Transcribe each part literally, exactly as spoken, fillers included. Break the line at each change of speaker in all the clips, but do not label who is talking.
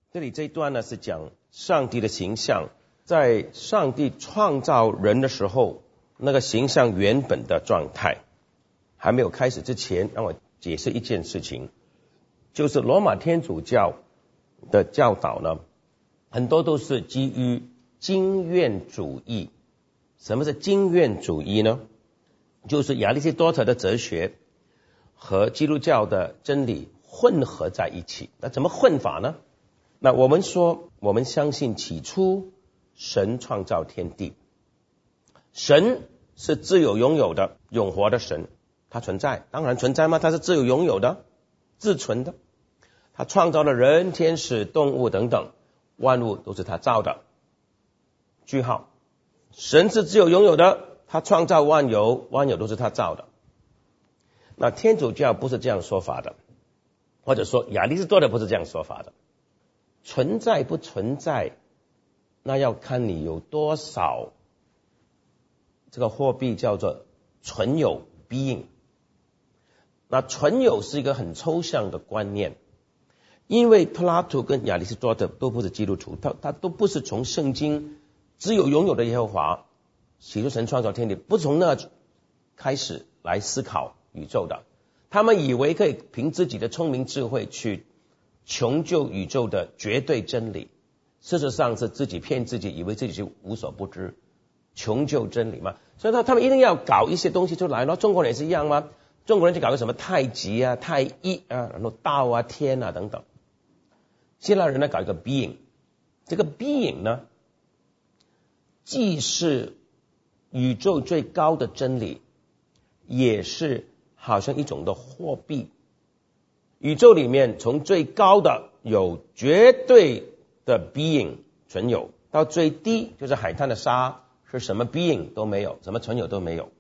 这里这一段呢是讲上帝的形象，在上帝创造人的时候，那个形象原本的状态。还没有开始之前，让我解释一件事情，就是罗马天主教的教导呢，很多都是基于经验主义。什么是经验主义呢？就是亚里士多德的哲学和基督教的真理混合在一起。那怎么混法呢？那我们说，我们相信起初神创造天地，神是自有拥有的永活的神，他存在，当然存在吗？他是自有拥有的，自存的。他创造了人、天使、动物等等，万物都是他造的。句号。神是自有拥有的，他创造万有，万有都是他造的。那天主教不是这样说法的，或者说亚里士多德不是这样说法的。存在不存在，那要看你有多少，这个货币叫做存有 being。那存有是一个很抽象的观念，因为柏拉图跟亚里士多德都不是基督徒，他他都不是从圣经只有拥有的耶和华起初神创造天地，不从那开始来思考宇宙的。他们以为可以凭自己的聪明智慧去穷究宇宙的绝对真理，事实上是自己骗自己，以为自己是无所不知，穷究真理嘛。所以他他们一定要搞一些东西出来咯。中国人也是一样吗？中国人就搞个什么太极啊、太一啊，然后道啊、天啊等等。希腊人呢搞一个 being， 这个 being 呢既是宇宙最高的真理，也是好像一种的货币。宇宙里面从最高的有绝对的 being 存有，到最低就是海滩的沙，是什么 being 都没有，什么存有都没有。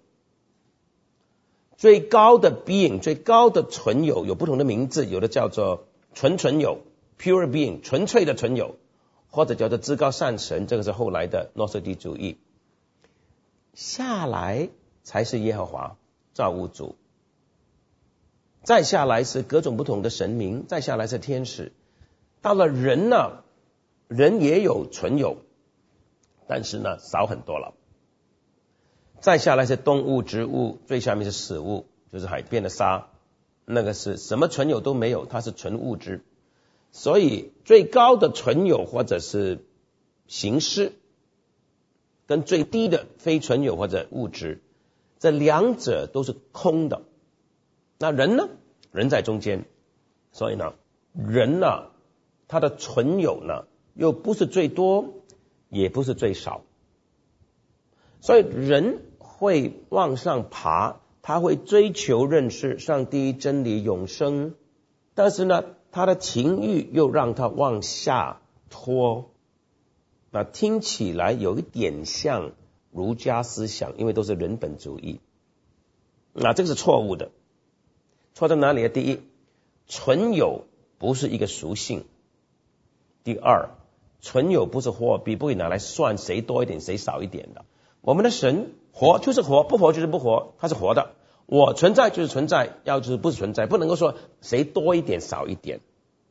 最高的 being 最高的存有有不同的名字，有的叫做纯存有 pure being 纯粹的存有，或者叫做至高善神，这个是后来的诺斯底主义。下来才是耶和华造物主，再下来是各种不同的神明，再下来是天使。到了人呢，人也有存有，但是呢少很多了。再下来是动物、植物，最下面是死物，就是海边的沙，那个是什么存有都没有，它是纯物质。所以最高的存有或者是形式，跟最低的非存有或者物质，这两者都是空的。那人呢？人在中间，所以呢，人呢，他的存有呢，又不是最多，也不是最少。所以人会往上爬，他会追求认识上帝真理永生，但是呢，他的情欲又让他往下拖。那听起来有一点像儒家思想，因为都是人本主义。那这个是错误的。错在哪里？第一，存有不是一个属性。第二，存有不是货币，不可以拿来算谁多一点谁少一点的。我们的神活就是活，不活就是不活，他是活的。我存在就是存在，要就是不存在，不能够说谁多一点少一点。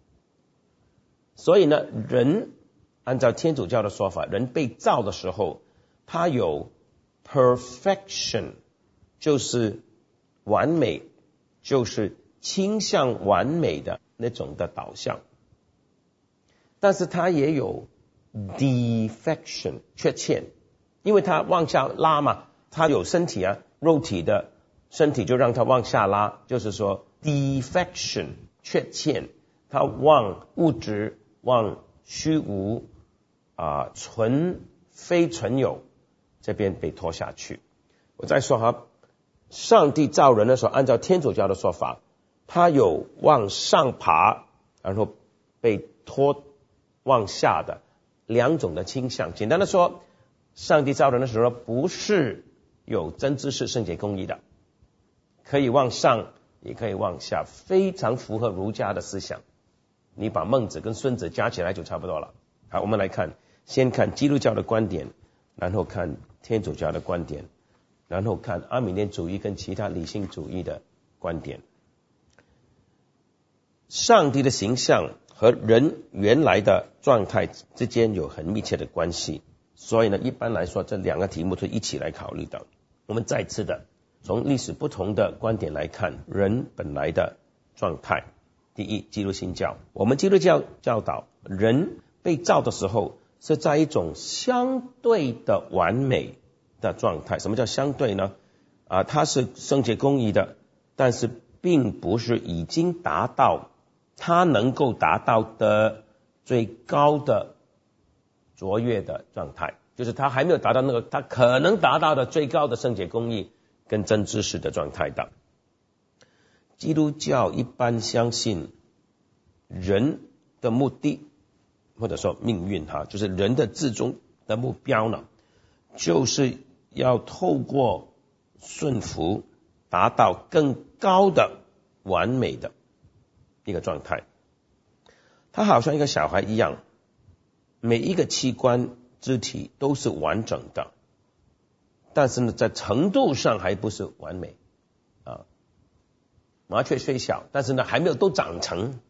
所以呢，人按照天主教的说法，人被造的时候，他有 perfection， 就是完美，就是倾向完美的那种的导向。但是他也有 defection， 缺陷，因为他往下拉嘛，他有身体啊，肉体的身体就让他往下拉，就是说 defection 缺陷，他往物质、往虚无啊、存非存有这边被拖下去。我再说哈，上帝造人的时候，按照天主教的说法，他有往上爬，然后被拖往下的两种的倾向。简单的说，上帝造人的时候不是有真知识、圣洁、公义的，可以往上也可以往下，非常符合儒家的思想。你把孟子跟孙子加起来就差不多了。好，我们来看，先看基督教的观点，然后看天主教的观点，然后看阿米念主义跟其他理性主义的观点。上帝的形象和人原来的状态之间有很密切的关系，所以呢，一般来说这两个题目是一起来考虑的。我们再次的从历史不同的观点来看人本来的状态。第一，基督新教，我们基督教教导人被造的时候是在一种相对的完美的状态。什么叫相对呢？啊，它是圣洁公义的，但是并不是已经达到他能够达到的最高的卓越的状态，就是他还没有达到那个他可能达到的最高的圣洁公义跟真知识的状态的。基督教一般相信人的目的或者说命运哈，就是人的至终的目标呢，就是要透过顺服达到更高的完美的一个状态。他好像一个小孩一样，每一个器官肢体都是完整的，但是呢在程度上还不是完美啊。麻雀虽小，但是呢还没有都长成。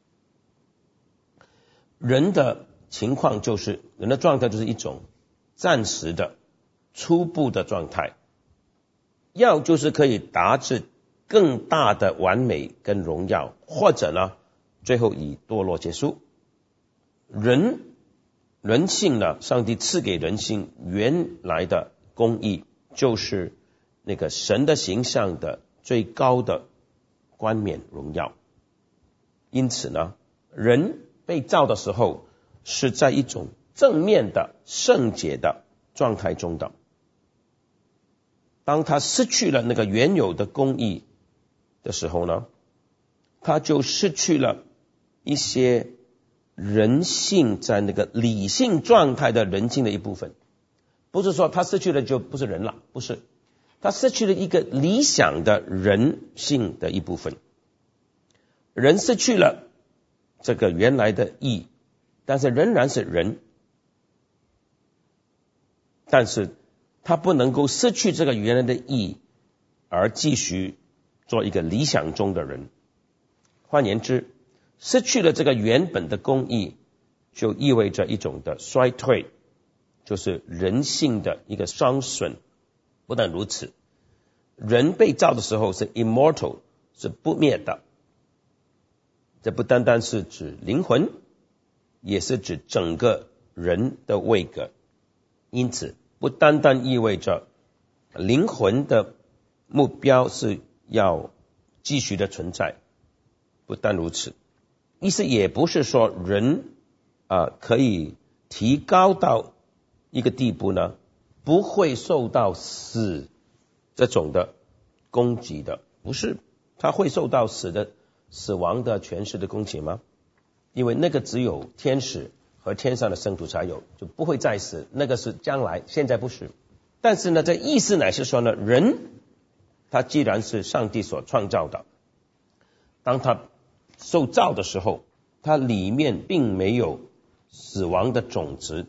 人的情况就是人的状态就是一种暂时的初步的状态，要就是可以达至更大的完美跟荣耀，或者呢最后以堕落结束。人人性呢，上帝赐给人性原来的公义，就是那个神的形象的最高的冠冕荣耀。因此呢，人被造的时候是在一种正面的圣洁的状态中的。当他失去了那个原有的公义的时候呢，他就失去了一些人性在那个理性状态的人性的一部分。不是说他失去了就不是人了，不是，他失去了一个理想的人性的一部分。人失去了这个原来的义，但是仍然是人，但是他不能够失去这个原来的义而继续做一个理想中的人。换言之，失去了这个原本的公义，就意味着一种的衰退，就是人性的一个伤损。不但如此，人被造的时候是 immortal， 是不灭的。这不单单是指灵魂，也是指整个人的位格。因此不单单意味着灵魂的目标是要继续的存在，不但如此，意思也不是说人啊、呃、可以提高到一个地步呢，不会受到死这种的攻击的，不是，他会受到死的死亡的权势的攻击吗？因为那个只有天使和天上的圣徒才有，就不会再死，那个是将来，现在不是。但是呢，这意思乃是说呢，人他既然是上帝所创造的，当他受造的时候，他里面并没有死亡的种子。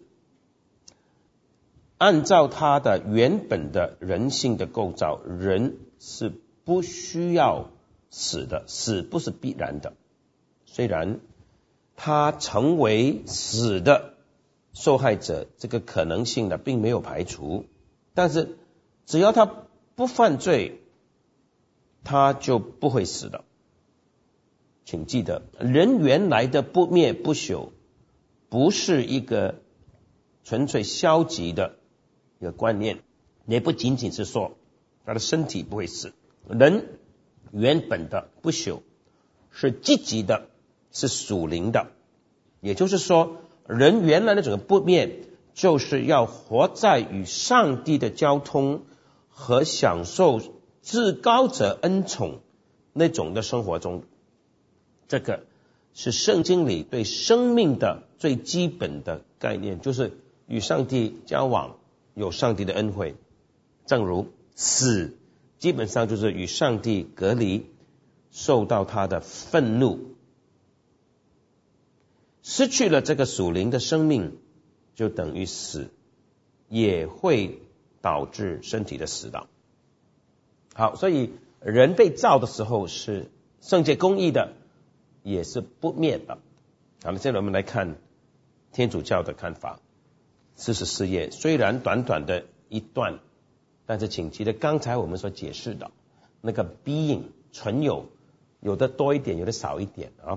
按照他的原本的人性的构造，人是不需要死的，死不是必然的。虽然他成为死的受害者这个可能性呢并没有排除，但是只要他不犯罪，他就不会死的。请记得，人原来的不灭不朽不是一个纯粹消极的一个观念，也不仅仅是说他的身体不会死。人原本的不朽是积极的，是属灵的。也就是说，人原来的整个不灭就是要活在与上帝的交通和享受至高者恩宠那种的生活中。这个是圣经里对生命的最基本的概念，就是与上帝交往，有上帝的恩惠。正如死基本上就是与上帝隔离，受到他的愤怒。失去了这个属灵的生命，就等于死，也会导致身体的死亡。好，所以人被造的时候是圣洁公义的，也是不灭的。 好了，现在我们来看天主教的看法。四十四页，虽然短短的一段，但是请记得刚才我们所解释的那个 being 存有，有的多一点，有的少一点啊。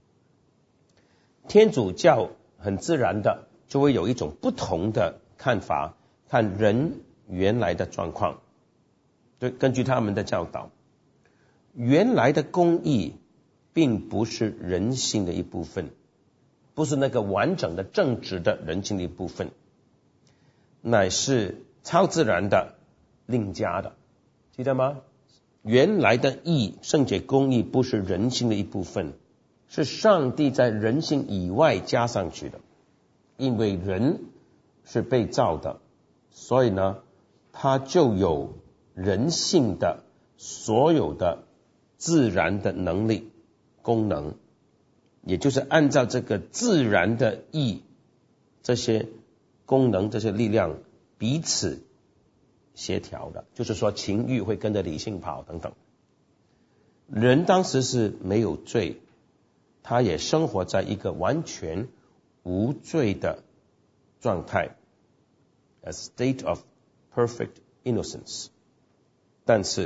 天主教很自然的就会有一种不同的看法，看人原来的状况。对，根据他们的教导，原来的公义并不是人性的一部分，不是那个完整的正直的人性的一部分，乃是超自然的另加的，记得吗？原来的义，圣洁公义不是人性的一部分，是上帝在人性以外加上去的。因为人是被造的，所以呢，他就有人性的所有的自然的能力功能，也就是按照这个自然的义，这些功能这些力量彼此协调的，就是说情欲会跟着理性跑等等。人当时是没有罪，他也生活在一个完全无罪的状态 ，a state of perfect innocence。但是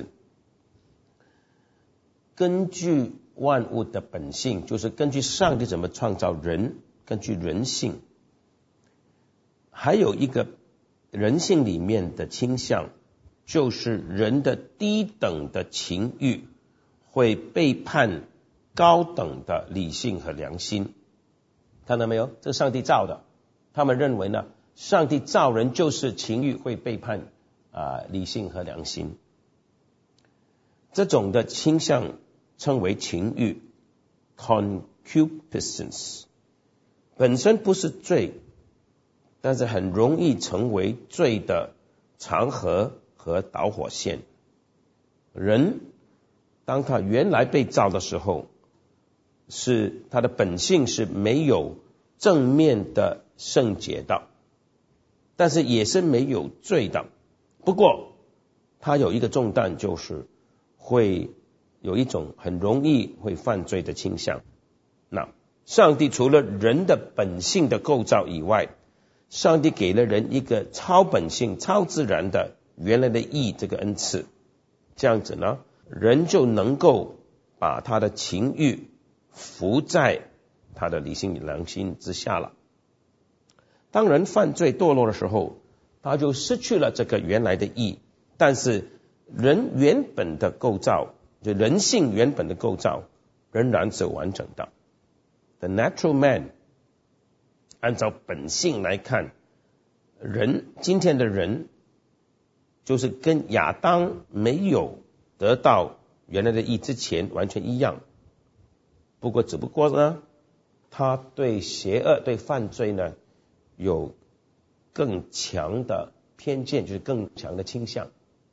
根据万物的本性，就是根据上帝怎么创造人，根据人性，还有一个人性里面的倾向，就是人的低等的情欲会背叛高等的理性和良心。看到没有？这是上帝造的，他们认为呢，上帝造人就是情欲会背叛啊、呃、理性和良心。这种的倾向称为情欲 concupiscence， 本身不是罪，但是很容易成为罪的长河和导火线。人当他原来被造的时候，是他的本性是没有正面的圣洁的，但是也是没有罪的。不过他有一个重担，就是会有一种很容易会犯罪的倾向。那上帝除了人的本性的构造以外，上帝给了人一个超本性超自然的原来的义这个恩赐，这样子呢，人就能够把他的情欲服在他的理性良心之下了。当人犯罪堕落的时候，他就失去了这个原来的义，但是人原本的构造，就人性原本的构造仍然是完整的。 The natural man， 按照本性来看，人今天的人就是跟亚当没有得到原来的义之前完全一样，不过只不过呢，他对邪恶对犯罪呢有更强的偏见，就是更强的倾向。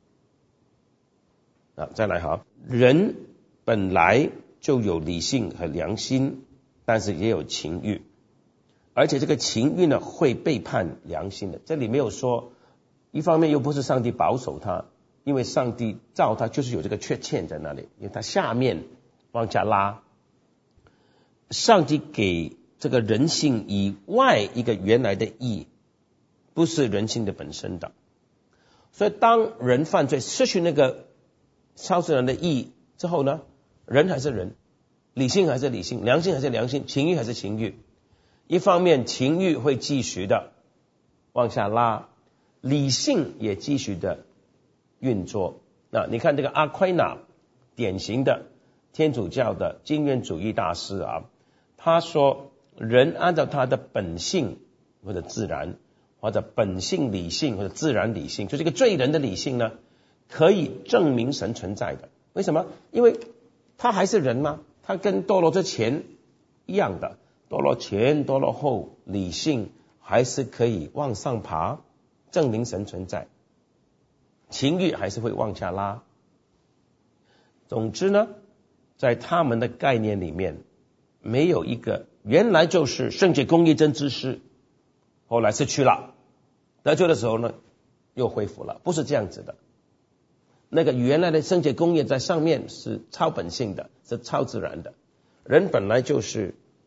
啊，再来哈，人本来就有理性和良心，但是也有情欲，而且这个情欲呢会背叛良心的。这里没有说，一方面又不是上帝保守他，因为上帝造他就是有这个缺陷在那里，因为他下面往下拉。上帝给这个人性以外一个原来的义，不是人性的本身的。所以当人犯罪失去那个超自然的义之后呢，人还是人，理性还是理性，良心还是良心，情欲还是情欲。一方面情欲会继续的往下拉，理性也继续的运作。那你看这个阿奎那，典型的天主教的经验主义大师啊，他说人按照他的本性或者自然，或者本性理性或者自然理性，就这个罪人的理性呢，可以证明神存在的。为什么？因为他还是人嘛，他跟堕落之前一样的，堕落前堕落后，理性还是可以往上爬，证明神存在，情欲还是会往下拉。总之呢，在他们的概念里面，没有一个原来就是圣洁公义真之师，后来失去了，得救的时候呢又恢复了，不是这样子的。那个原来的圣洁公义在上面是超本性的，是超自然的。人本来就是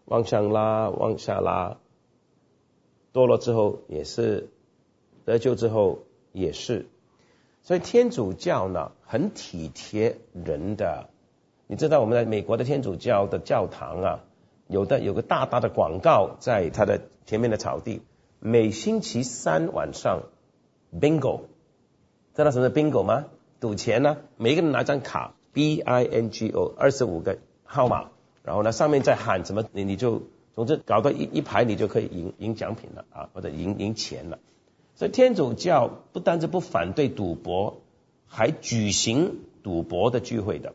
往上拉，往下拉，堕落之后也是，得救之后也是。所以天主教呢很体贴人的。你知道我们在美国的天主教的教堂啊，有的有个大大的广告在它的前面的草地，每星期三晚上 bingo， 知道什么是 bingo 吗？赌钱呢，每一个人拿张卡 B I N G O 二十五个号码，然后呢上面再喊什么，你你就总之搞到一一排你就可以赢赢奖品了啊，或者赢赢钱了。所以天主教不单是不反对赌博，还举行赌博的聚会的。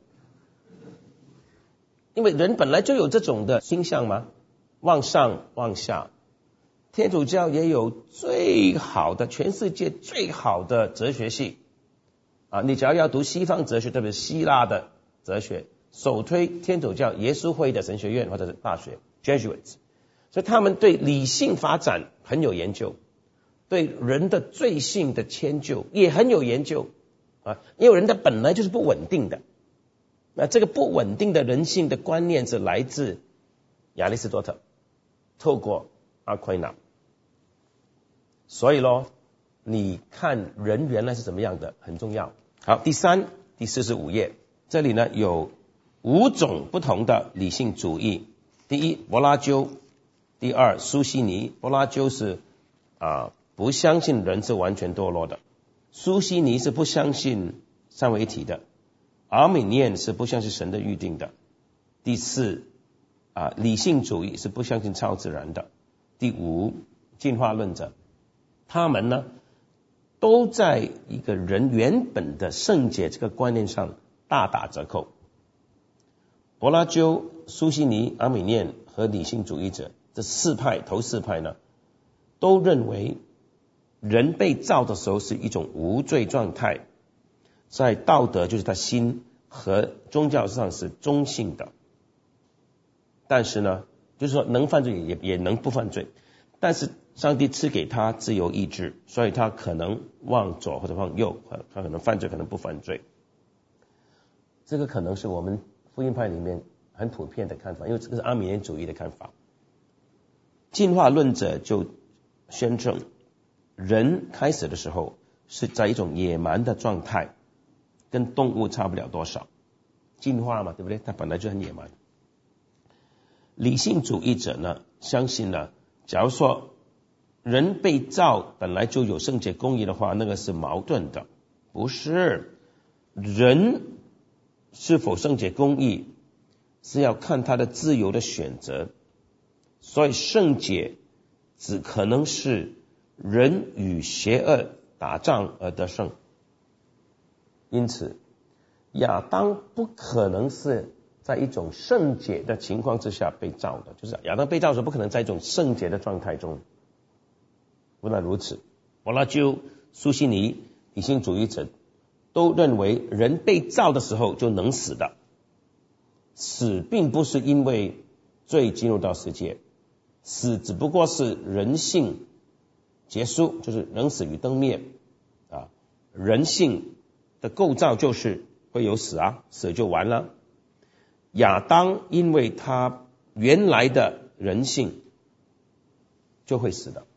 因为人本来就有这种的倾向嘛，往上往下。天主教也有最好的，全世界最好的哲学系啊！你只要要读西方哲学，特别是希腊的哲学，首推天主教耶稣会的神学院或者是大学 Jesuits， 所以他们对理性发展很有研究，对人的罪性的迁就也很有研究啊！因为人的本来就是不稳定的。那这个不稳定的人性的观念是来自亚里士多德，透过阿奎那。所以咯，你看人原来是怎么样的很重要。好，第三第四十五页，这里呢有五种不同的理性主义。第一，柏拉修；第二，苏西尼。柏拉修是啊不相信人是完全堕落的，苏西尼是不相信三位一体的，阿米念是不相信神的预定的。第四啊，理性主义是不相信超自然的。第五，进化论者，他们呢都在一个人原本的圣洁这个观念上大打折扣。柏拉修、苏西尼、阿米念和理性主义者这四派头四派呢，都认为人被造的时候是一种无罪状态，在道德就是他心和宗教上是中性的，但是呢就是说能犯罪也也能不犯罪，但是上帝赐给他自由意志，所以他可能往左或者往右，他可能犯罪可能不犯罪。这个可能是我们福音派里面很普遍的看法，因为这个是阿米念主义的看法。进化论者就宣称人开始的时候是在一种野蛮的状态，跟动物差不了多少，进化嘛，对不对？它本来就很野蛮。理性主义者呢相信呢，假如说人被造本来就有圣洁公义的话，那个是矛盾的。不是，人是否圣洁公义是要看他的自由的选择，所以圣洁只可能是人与邪恶打仗而得胜。因此亚当不可能是在一种圣洁的情况之下被造的，就是亚当被造的时候不可能在一种圣洁的状态中。不但如此，柏拉修、苏西尼理性主义者都认为人被造的时候就能死的，死并不是因为罪进入到世界，死只不过是人性结束，就是人死与灯灭啊，人性的构造就是会有死啊，死就完了。亚当因为他原来的人性就会死的，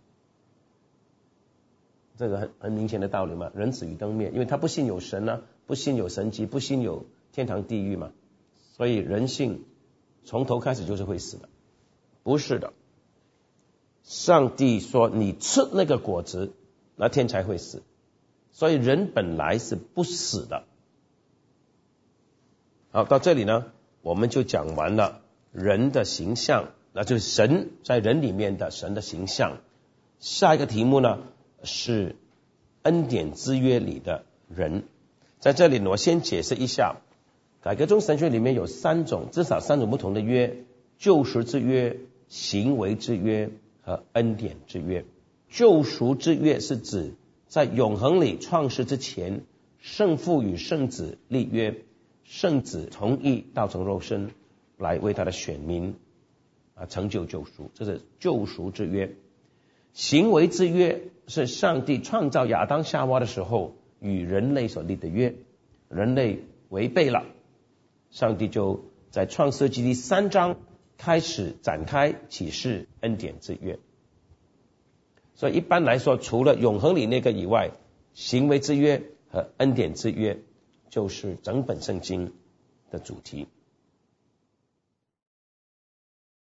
这个很很明显的道理嘛，人死与灯灭，因为他不信有神啊，不信有神迹，不信有天堂地狱嘛，所以人性从头开始就是会死的。不是的，上帝说你吃那个果子，那天才会死，所以人本来是不死的。好，到这里呢我们就讲完了人的形象，那就是神在人里面的神的形象。下一个题目呢是恩典之约里的人。在这里我先解释一下，改革宗神学里面有三种，至少三种不同的约：救赎之约、行为之约和恩典之约。救赎之约是指在永恒里创世之前，圣父与圣子立约，圣子同意道成肉身来为他的选民啊成就救赎，这是救赎之约。行为之约是上帝创造亚当夏娃的时候与人类所立的约，人类违背了，上帝就在创世纪第三章开始展开启示恩典之约。所以一般来说，除了永恒里那个以外，行为之约和恩典之约就是整本圣经的主题。